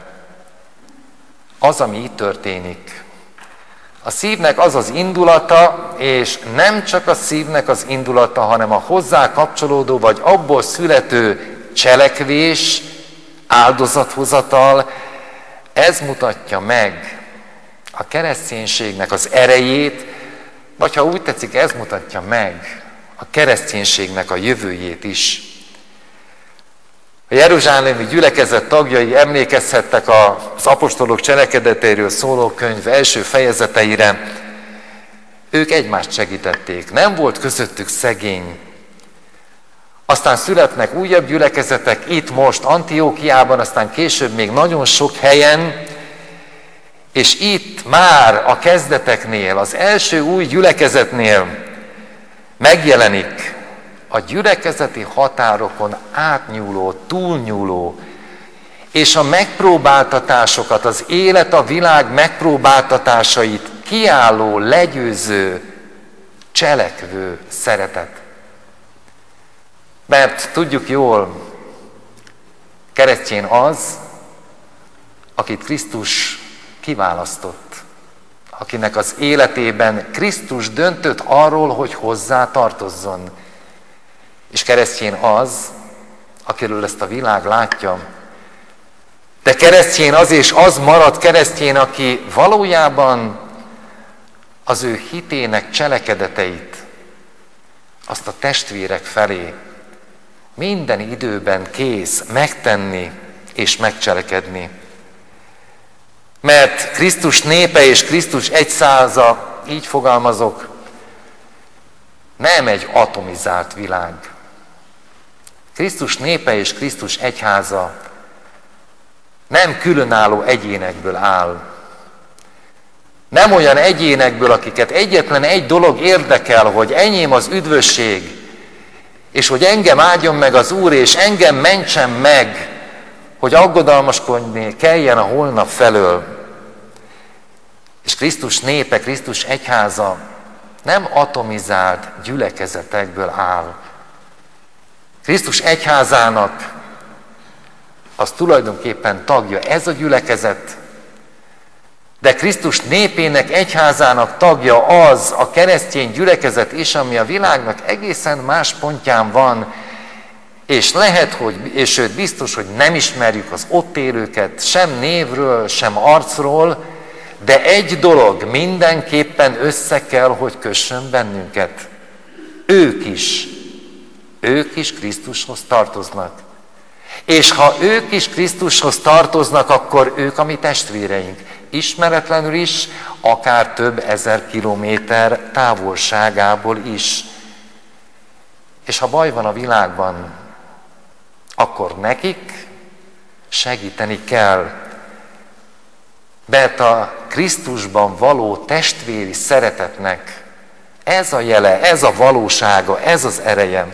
Az, ami itt történik. A szívnek az az indulata, és nem csak a szívnek az indulata, hanem a hozzá kapcsolódó, vagy abból születő cselekvés, áldozathozatal, Ez mutatja meg a kereszténységnek az erejét, vagy ha úgy tetszik, ez mutatja meg a kereszténységnek a jövőjét is. A jeruzsálemi gyülekezet tagjai emlékezhettek az apostolok cselekedeteiről szóló könyv első fejezeteire. Ők egymást segítették, nem volt közöttük szegény. Aztán születnek újabb gyülekezetek itt most Antiókiában, aztán később még nagyon sok helyen, és itt már a kezdeteknél, az első új gyülekezetnél megjelenik a gyülekezeti határokon átnyúló, túlnyúló, és a megpróbáltatásokat, az élet, a világ megpróbáltatásait kiálló, legyőző, cselekvő szeretet. Mert tudjuk jól, keresztény az, akit Krisztus kiválasztott, akinek az életében Krisztus döntött arról, hogy hozzá tartozzon. És keresztény az, akiről ezt a világ látja. De keresztény az, és az marad keresztény, aki valójában az ő hitének cselekedeteit, azt a testvérek felé minden időben kész megtenni és megcselekedni. Mert Krisztus népe és Krisztus egyháza, így fogalmazok, nem egy atomizált világ. Krisztus népe és Krisztus egyháza nem különálló egyénekből áll. Nem olyan egyénekből, akiket egyetlen egy dolog érdekel, hogy enyém az üdvösség, és hogy engem áldjon meg az Úr, és engem mentsen meg, hogy aggodalmaskodni kelljen a holnap felől. És Krisztus népe, Krisztus egyháza nem atomizált gyülekezetekből áll. Krisztus egyházának az tulajdonképpen tagja ez a gyülekezet, de Krisztus népének, egyházának tagja az a keresztény gyülekezet is, ami a világnak egészen más pontján van, és lehet, és sőt biztos, hogy nem ismerjük az ott élőket, sem névről, sem arcról, de egy dolog mindenképpen össze kell, hogy kössön bennünket. Ők is Krisztushoz tartoznak. És ha ők is Krisztushoz tartoznak, akkor ők a mi testvéreink. Ismeretlenül is, akár több ezer kilométer távolságából is. És ha baj van a világban, akkor nekik segíteni kell. Mert a Krisztusban való testvéri szeretetnek ez a jele, ez a valósága, ez az ereje.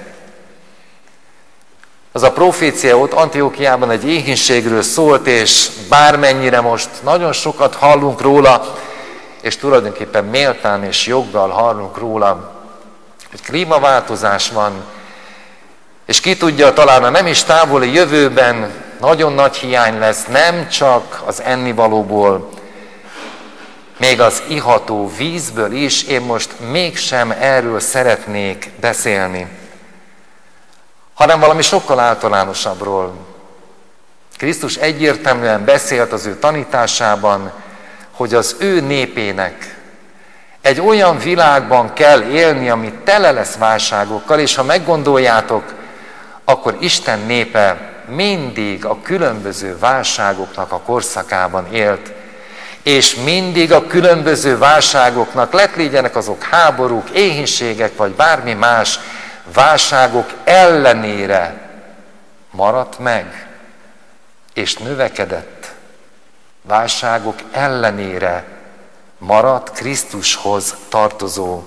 Az a profécia ott Antiókiában egy éhínségről szólt, és bármennyire most nagyon sokat hallunk róla, és tulajdonképpen méltán és joggal hallunk róla, hogy klímaváltozás van, és ki tudja, talán a nem is távoli jövőben nagyon nagy hiány lesz, nem csak az ennivalóból, még az iható vízből is. Én most mégsem erről szeretnék beszélni, hanem valami sokkal általánosabbról. Krisztus egyértelműen beszélt az ő tanításában, hogy az ő népének egy olyan világban kell élni, ami tele lesz válságokkal, és ha meggondoljátok, akkor Isten népe mindig a különböző válságoknak a korszakában élt, és mindig a különböző válságoknak, legyenek azok háborúk, éhínségek, vagy bármi más válságok ellenére maradt meg, és növekedett. Válságok ellenére maradt Krisztushoz tartozó.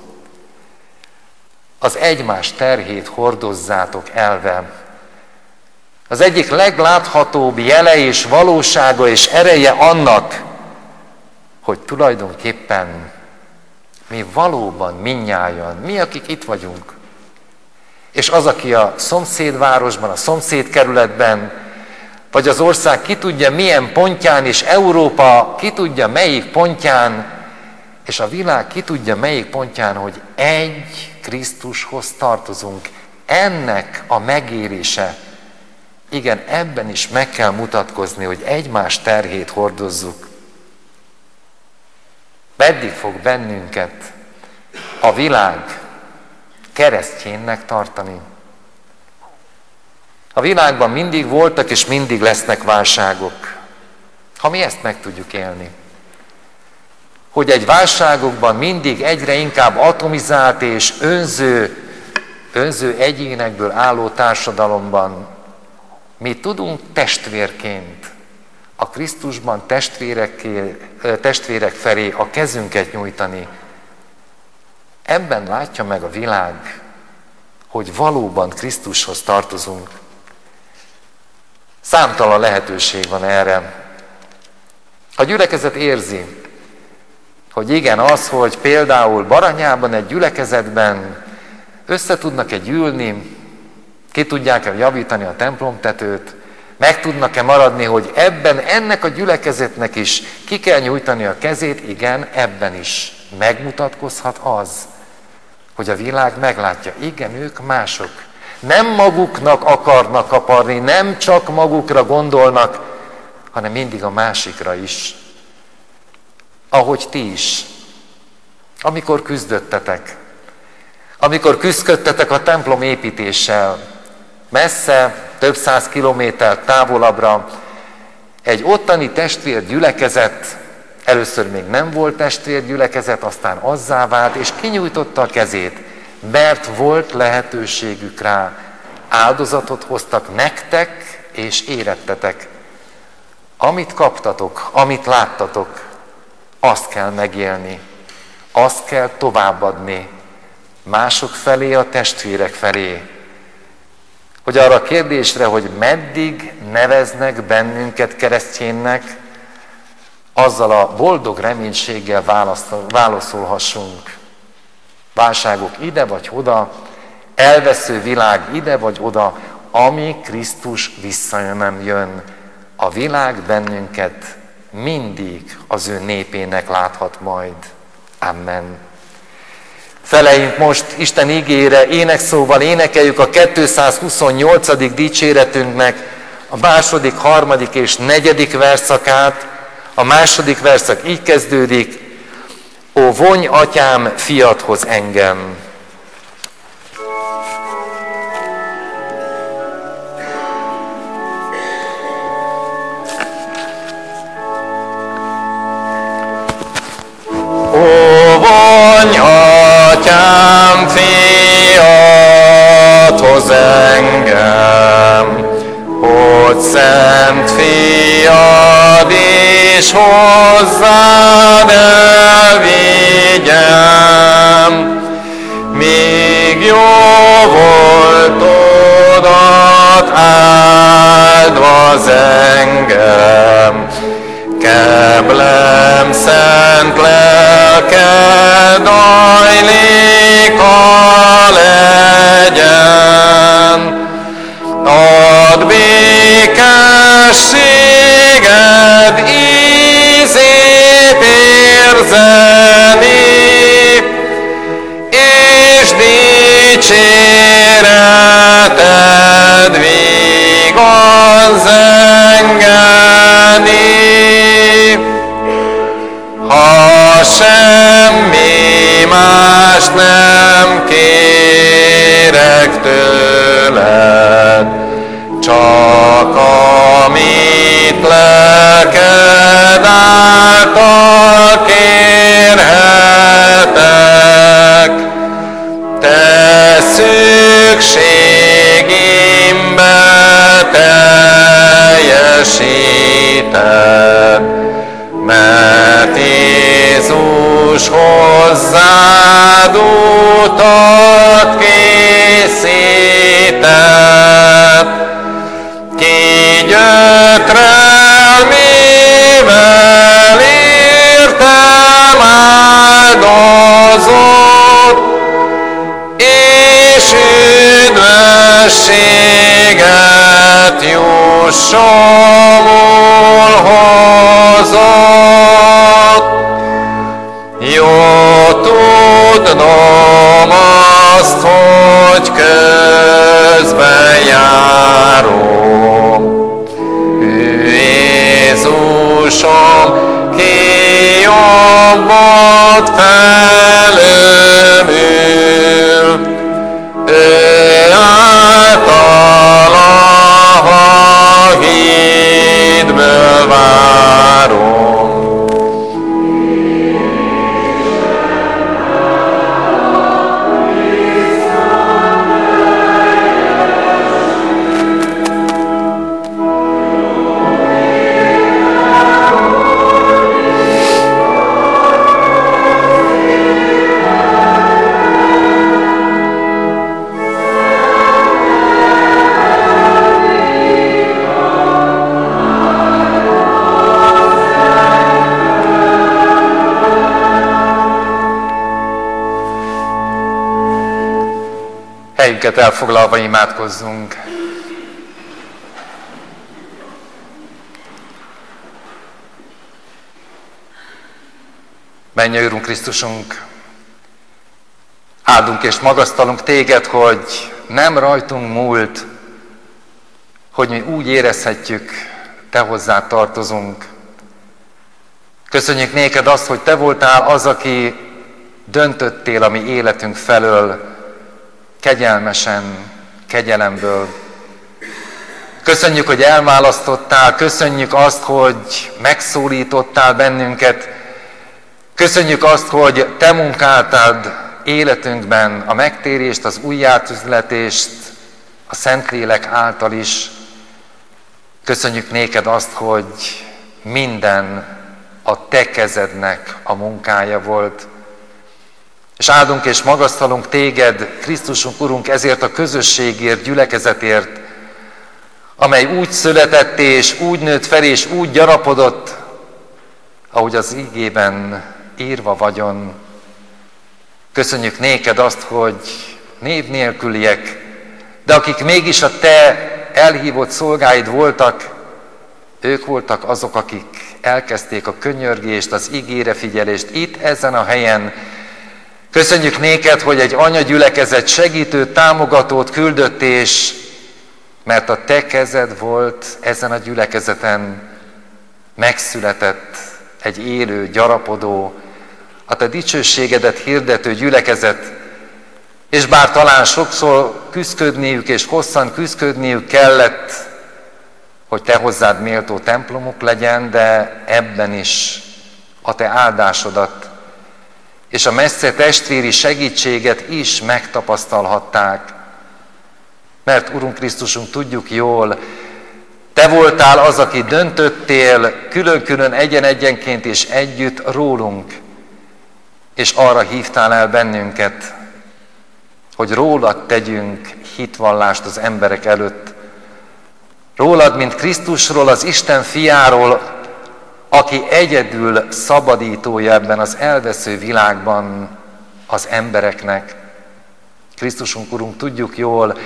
Az egymás terhét hordozzátok elve. Az egyik legláthatóbb jele és valósága és ereje annak, hogy tulajdonképpen mi valóban mindnyájan, mi akik itt vagyunk, és az, aki a szomszédvárosban, a szomszédkerületben, vagy az ország ki tudja milyen pontján, és Európa ki tudja melyik pontján, és a világ ki tudja melyik pontján, hogy egy Krisztushoz tartozunk. Ennek a megérése Igen, ebben is meg kell mutatkozni, hogy egymás terhét hordozzuk. Meddig fog bennünket a világ keresztjénnek tartani? A világban mindig voltak és mindig lesznek válságok. Ha mi ezt meg tudjuk élni, hogy egy válságokban mindig egyre inkább atomizált és önző egyénekből álló társadalomban mi tudunk testvérként a Krisztusban testvérek felé a kezünket nyújtani. Ebben látja meg a világ, hogy valóban Krisztushoz tartozunk. Számtalan lehetőség van erre. A gyülekezet érzi, hogy igen, az, hogy például Baranyában egy gyülekezetben össze tudnak-e gyűlni, ki tudják-e javítani a templomtetőt, meg tudnak-e maradni, hogy ebben ennek a gyülekezetnek is ki kell nyújtani a kezét, igen, ebben is megmutatkozhat az, hogy a világ meglátja, igen, ők mások. Nem maguknak akarnak kaparni, nem csak magukra gondolnak, hanem mindig a másikra is. Ahogy ti is, amikor küzdöttetek, amikor küzdöttetek a templom építéssel, messze, több 100 kilométer távolabbra, egy ottani testvérgyülekezet, először még nem volt testvérgyülekezet, aztán azzá vált, és kinyújtotta a kezét, mert volt lehetőségük rá. Áldozatot hoztak nektek, és érettetek. Amit kaptatok, amit láttatok, azt kell megélni, azt kell továbbadni mások felé, a testvérek felé. Hogy arra a kérdésre, hogy meddig neveznek bennünket keresztjénnek, azzal a boldog reménységgel válaszolhassunk. Válságok ide vagy oda, elvesző világ ide vagy oda, ami Krisztus nem jön. A világ bennünket mindig az ő népének láthat majd. Amen. Feleljünk most Isten igére, énekszóval énekeljük a 228. dicséretünknek a második, harmadik és negyedik verszakát. A második verszak így kezdődik: Ó, vonj, atyám, fiadhoz engem! Atyám, fiadhoz engem, hogy szent fiad is hozzád elvigyem, míg jó voltodat áldva az engem, keblem szent lelked ajléka legyen. Add békességed ízét érzeni, és dicséreted vigaz engedni. Ha semmi más nem kérek tőled, csak amit lelked által kérhetek, te szükségimbe teljesíted, mert Jézus hozzád utat készített. Ki gyötrelmével értem áldozott, és üdvösséget jussomul hozott. Jó tudnom Helyünket elfoglalva imádkozzunk. Mennyei Úrunk Krisztusunk, áldunk és magasztalunk Téged, hogy nem rajtunk múlt, hogy mi úgy érezhetjük, Te hozzád tartozunk. Köszönjük néked azt, hogy Te voltál az, aki döntöttél a mi életünk felől, kegyelmesen, kegyelemből. Köszönjük, hogy elválasztottál, köszönjük azt, hogy megszólítottál bennünket, köszönjük azt, hogy Te munkáltad életünkben a megtérést, az újjászületést, a Szentlélek által is. Köszönjük néked azt, hogy minden a Te kezednek a munkája volt. És áldunk és magasztalunk Téged, Krisztusunk Urunk, ezért a közösségért, gyülekezetért, amely úgy született és úgy nőtt fel és úgy gyarapodott, ahogy az ígében írva vagyon. Köszönjük néked azt, hogy név nélküliek, de akik mégis a Te elhívott szolgáid voltak, ők voltak azok, akik elkezdték a könyörgést, az igére figyelést itt, ezen a helyen. Köszönjük néked, hogy egy anyagyülekezet segítő, támogatót küldött, és mert a Te kezed volt ezen a gyülekezeten, megszületett egy élő, gyarapodó, a Te dicsőségedet hirdető gyülekezet, és bár talán sokszor küszködniük és hosszan küszködniük kellett, hogy Te hozzád méltó templomuk legyen, de ebben is a Te áldásodat és a messze testvéri segítséget is megtapasztalhatták. Mert Urunk Krisztusunk, tudjuk jól, Te voltál az, aki döntöttél külön-külön, egyen-egyenként és együtt rólunk, és arra hívtál el bennünket, hogy rólad tegyünk hitvallást az emberek előtt. Rólad, mint Krisztusról, az Isten fiáról, aki egyedül szabadítója ebben az elvesző világban az embereknek. Krisztusunk Urunk, tudjuk jól,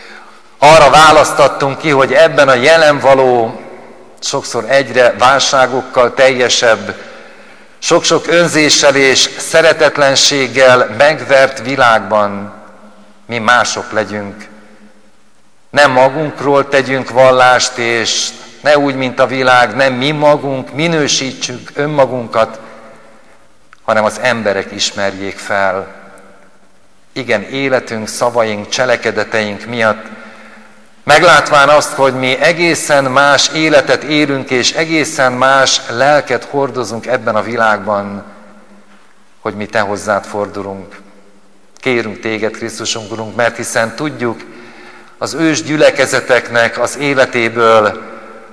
arra választattunk ki, hogy ebben a jelen való, sokszor egyre válságokkal teljesebb, sok-sok önzéssel és szeretetlenséggel megvert világban mi mások legyünk. Nem magunkról tegyünk vallást, és ne úgy, mint a világ, nem mi magunk minősítsük önmagunkat, hanem az emberek ismerjék fel. Igen, életünk, szavaink, cselekedeteink miatt, meglátván azt, hogy mi egészen más életet élünk, és egészen más lelket hordozunk ebben a világban, hogy mi Te hozzád fordulunk. Kérünk Téged, Krisztusunk Urunk, mert hiszen tudjuk, az ős gyülekezeteknek az életéből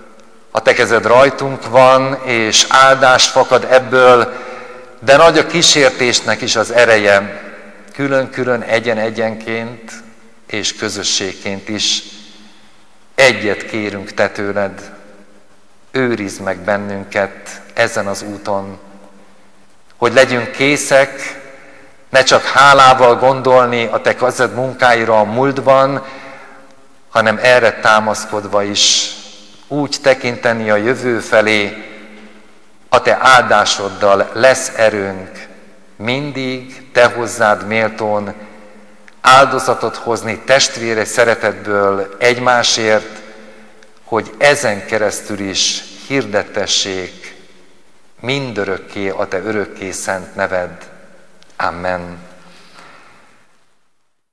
a Te kezed rajtunk van, és áldás fakad ebből, de nagy a kísértésnek is az ereje, külön-külön, egyen-egyenként és közösségként is. Egyet kérünk Te tőled, őrizd meg bennünket ezen az úton, hogy legyünk készek ne csak hálával gondolni a Te kezed munkáira a múltban, hanem erre támaszkodva is úgy tekinteni a jövő felé, a Te áldásoddal lesz erőnk mindig Te hozzád méltón áldozatot hozni testvére szeretetből egymásért, hogy ezen keresztül is hirdettessék mindörökké a Te örökké szent neved. Amen.